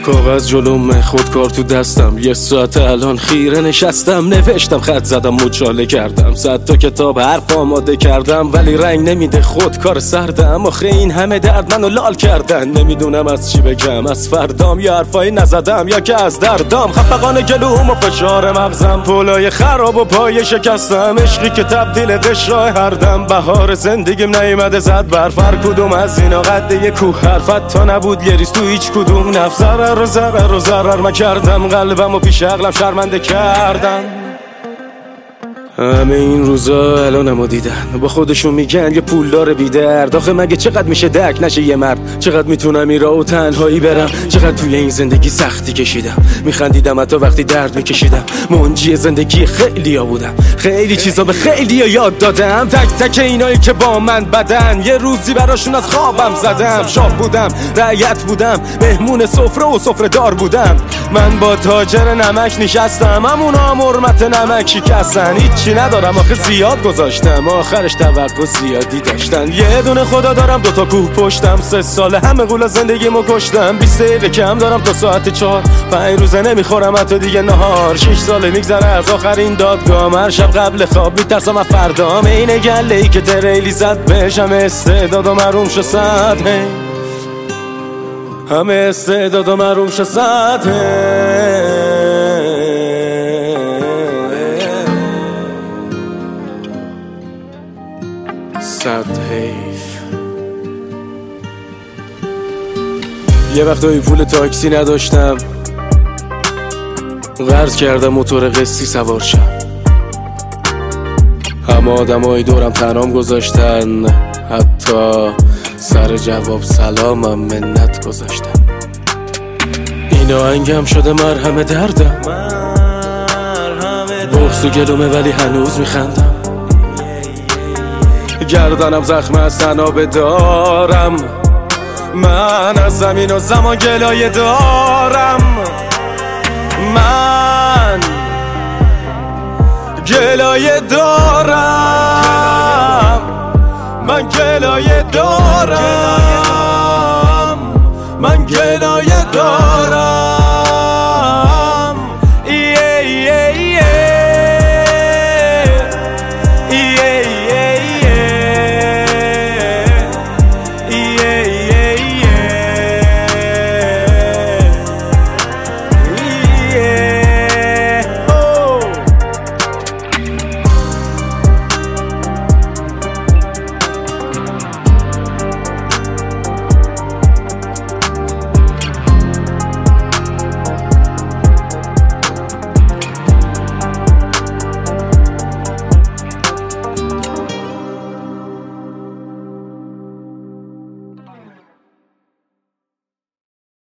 کاغذ جلوم، خودکار تو دستم، یه ساعت الان خیره نشستم، نوشتم، خط زدم، مچاله کردم، 100 تا کتاب حرف آماده کردم، ولی رنگ نمیده خودکار سردم. آخه این همه درد منو لال کردن، نمیدونم از چی بگم، از فردام یا حرفایی نزدم یا که از دردام، خفقان گلوم و فشار مغزم، پولای خراب و پای شکستم، عشقی که تبدیل قشرای هردم، بهار زندگیم نیومده زد برف، هر کدوم از اینا قد یه کوه، حرفت تا نبود یه ریز تو هیچ کدوم، نفس ضرر من کردم، قلبم و پیش عقلم شرمنده کردم. همه این روزا الانمو دیدن، با خودشون میگن یه پولدار بی‌درد. آخه مگه چقدر میشه درک نشه یه مرد؟ چقدر میتونم این راهو تنهایی برم؟ چقدر توی این زندگی سختی کشیدم، میخندیدم حتی وقتی درد میکشیدم، منجی زندگی خیلیا بودم، خیلی چیزا به خیلیا یاد دادم، تک تک اینایی که با من بدن، یه روزی براشون از خوابم زدم، شاه بودم، رعیت بودم، مهمون سفره و سفره دار بودم، من با تاجر نمک نشستم، همونا هم حرمت نمک شکستن، چی ندارم آخه زیاد گذاشتم، آخرش توقع زیادی داشتن، یه دونه خدا دارم، 2 تا کوه پشتم، 3 ساله همه غول زندگیمو کشتم، 20 دقیقه کم دارم تا ساعت 4، 5 روزه نمیخورم حتی دیگه نهار، 6 ساله میگذره از آخرین دادگاه، هر شب قبل خواب میترسم از فردام، این گله‌ای که تریلی زد بهشم استعداد و محروم شد صد، همه استعداد و محروم شد صد، صد حیف. یه وقتایی پول تاکسی نداشتم، قرض کردم موتور قسطی سوار شم، همه آدمای دورم تنام گذاشتن، حتی سر جواب سلامم منت گذاشتن، این آهنگم شده مرهم دردم، بغض و گلومه ولی هنوز میخندم، گردنم زخم از تنابه دارم، من از زمین و زمان گلایه دارم، من گلایه دارم، من گلایه دارم، من گلایه دارم.